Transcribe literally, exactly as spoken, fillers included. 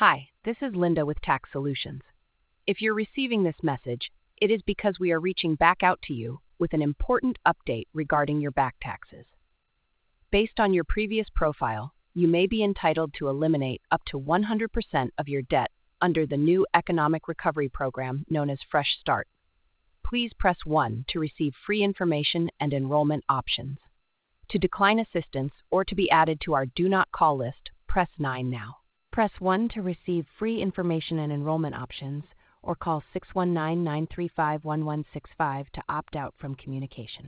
Hi, this is Linda with Tax Solutions. If you're receiving this message, it is because we are reaching back out to you with an important update regarding your back taxes. Based on your previous profile, you may be entitled to eliminate up to one hundred percent of your debt under the new Economic Recovery Program known as Fresh Start. Please press one to receive free information and enrollment options. To decline assistance or to be added to our Do Not Call list, press nine now. Press one to receive free information and enrollment options, or call six one nine, nine three five, one one six five to opt out from communication.